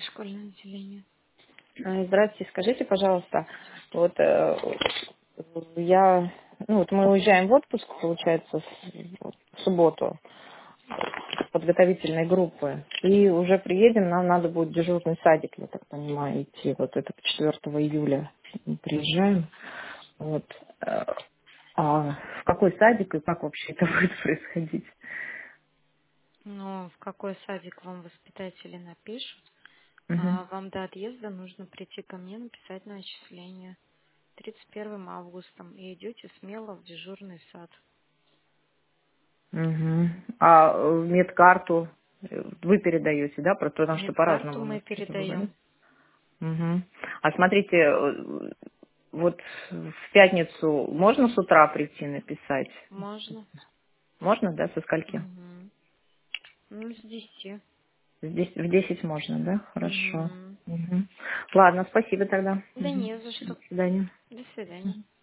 Школьное отделение. Здравствуйте, скажите, пожалуйста, вот я, вот мы уезжаем в отпуск, получается, в субботу с подготовительной группы, и уже приедем, нам надо будет в дежурный садик, я так понимаю, идти, вот это 4 июля мы приезжаем, вот, а в какой садик и как вообще это будет происходить? Ну, в какой садик вам воспитатели напишут, Мгм. а вам до отъезда нужно прийти ко мне, написать на отчисление 31 августа и идете смело в дежурный сад. Мгм. А медкарту вы передаете, да, потому что Медкарту по-разному у мы нас это бывает. передаем. Мгм. А смотрите, вот в пятницу можно с утра прийти написать? Можно. Можно, да, со скольки? Угу. Ну, с 10. Здесь в 10 можно, да? Хорошо. Угу. Мгм. Ладно, спасибо тогда. Да Мгм. не за До что. свидания. До свидания.